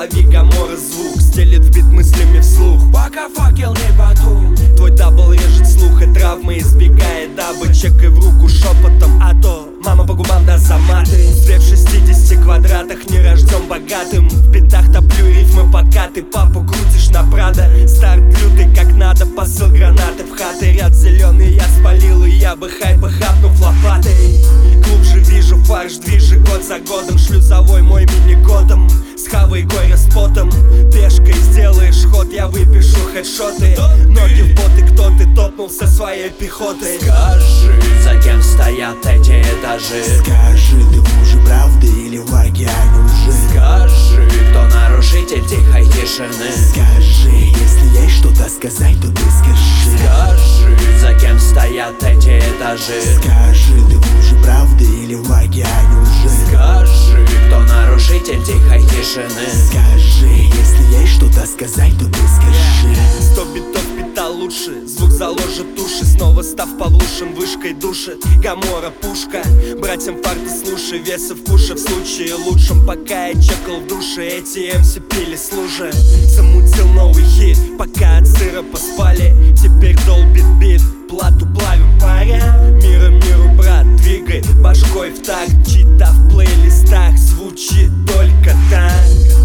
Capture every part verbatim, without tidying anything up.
лови Гамора звук, стелит в бит мыслями вслух, пока факел не потух. Твой дабл режет слух и травмы избегает дабы. Чекай в руку шепотом, а то мама по губам даст за маты. Две в шестидесяти квадратах, не рожден богатым. В битах топлю рифмы, пока ты папу крутишь на Прадо. Старт лютый как надо, посыл гранаты в хаты. Ряд зеленый я спалил, и я бы хайпа хапнув лопатой. Глубже вижу фарш, движи год за годом. Шлюзовой мой мини-котом, с хавой горя с потом. Пешкой сделаешь ход, я выпишу хедшоты. Ноги в боты, кто ты топнул со своей пехотой. Скажи, за кем стоят эти этажи? Скажи, ты в луже правды или в океане уже? Скажи, кто нарушитель тихой тишины? Скажи, если есть что-то сказать, то ты скажи. Скажи, за кем стоят эти этажи? Скажи, ты в луже правды или в океане уже? Скажи, кто нарушитель тихой тишины? Скажи, если есть что-то сказать, то ты скажи. Сто битов питал лучше, звук заложит уши. Снова став Павлушин, вышкой душит Гамора пушка. Братьям фарты слушай, веса в куше. В случае лучшем, пока я чекал в душе, эти эм си пили служа. Замутил новый хит, пока от сыра поспали. Теперь долбит бит, плату плавим паря. Мира миру, брат, двигай башкой в такт. Чита в плейлистах звучит только так.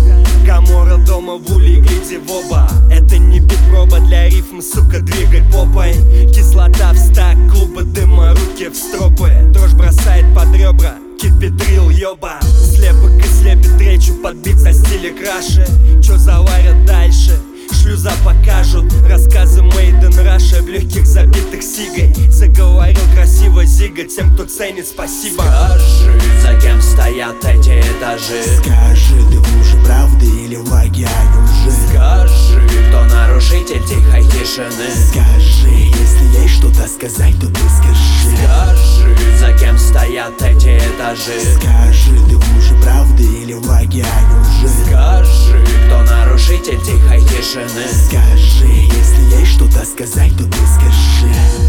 Гамора дома в уле, гляди в оба. Это не бит-проба для рифмы, сука, двигай попой. Кислота в стак, клуба дыма, руки в стропы. Дрожь бросает под ребра, кипидрил, ёба. Слепок и слепит речью под бит за стиле краши. Чё заварят дальше? Шлюза покажут рассказы Made in Russia. В легких забитых сигой заговорил красиво Зига. Тем, кто ценит, спасибо. Скажи, за кем стоят эти этажи? Скажи, ты в луже правды или в океане уже? Скажи, кто нарушитель тихой тишины? Скажи, если есть что-то сказать, то ты скажи. Скажи, за кем стоят эти этажи? Скажи, ты в луже правды или в океане уже? Скажи, кто нарушитель тихой тишины? Скажи, если есть что-то сказать, то ты скажи.